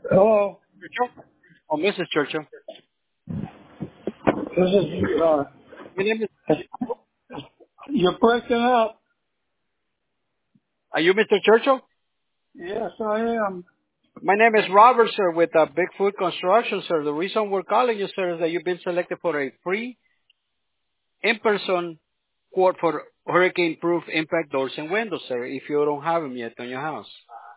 Hello, Churchill? Oh, Mrs. Churchill. this is, My name is, you're breaking up. are you Mr. Churchill? Yes, I am. My name is Robert, sir, with Bigfoot Construction, sir. The reason we're calling you, sir, is that you've been selected for a free in-person quote for hurricane-proof impact doors and windows, sir, if you don't have them yet on your house.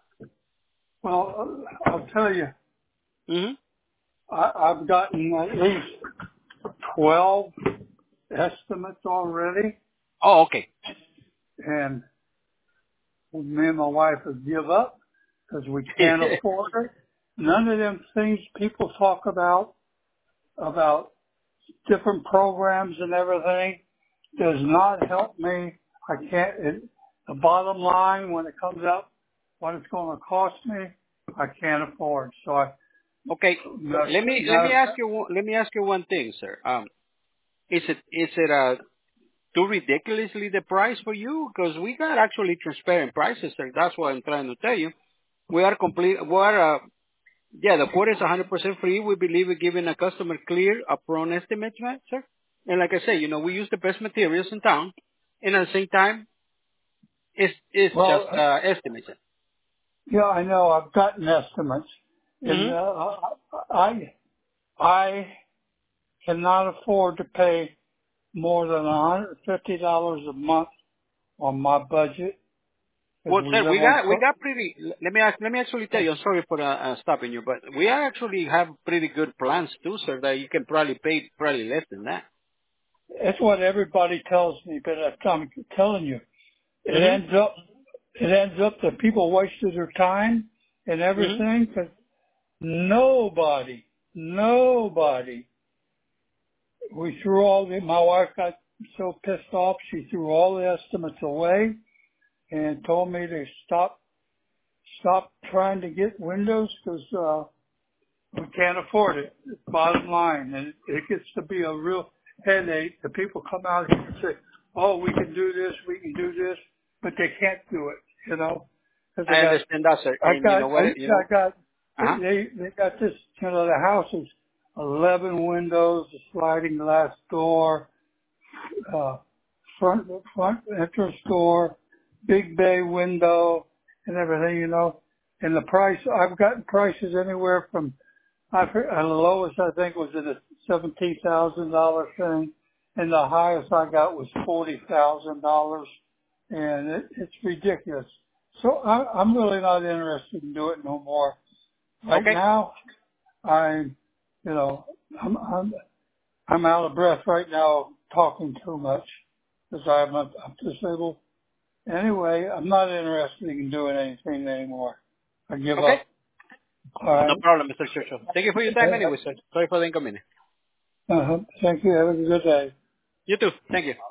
Well, I'll tell you, Mm-hmm. I've gotten at least 12 estimates already, Oh, okay. and me and my wife have give up because we can't afford it. None of them things people talk about different programs and everything, does not help me. I can't, the bottom line when it comes up, what it's going to cost me, I can't afford. So Okay. Let me ask you one thing, sir. Is it too ridiculously the price for you? Because we got actually transparent prices, sir. That's what I'm trying to tell you. We are yeah, the quote is 100% free. We believe in giving a customer clear upfront estimates, right, sir. And like I say, we use the best materials in town, and at the same time, it's just well, estimates. yeah, I know. I've gotten estimates, and Mm-hmm. I cannot afford to pay more than $150 a month on my budget because Well, we sir, live we on. got pretty. Let me actually tell you. I'm sorry for stopping you, but we actually have pretty good plans too, sir. That you can probably pay probably less than that. It's what everybody tells me, but I'm telling you, it Mm-hmm. ends up that people wasted their time and Mm-hmm. everything because nobody, we threw my wife got so pissed off, she threw all the estimates away and told me to stop trying to get windows because, we can't afford it. Bottom line. And it gets to be a real headache. The people come out here and say, oh, we can do this, but they can't do it, because I understand that, sir. And you know what? they got this, the house is 11 windows, a sliding glass door, uh, front entrance door, big bay window and everything, and the price, I've gotten prices anywhere from the lowest I think was at a $17,000 thing, and the highest I got was $40,000, and it's ridiculous. So I'm really not interested in doing it no more. Right Okay. now, I'm, you know, I'm out of breath right now talking too much because I'm disabled. Anyway, I'm not interested in doing anything anymore. I give Okay. up. All No right. problem, Mr. Churchill. Thank you for your time anyway, sir. Sorry for the inconvenience. Thank you. Have a good day. You too. Thank you.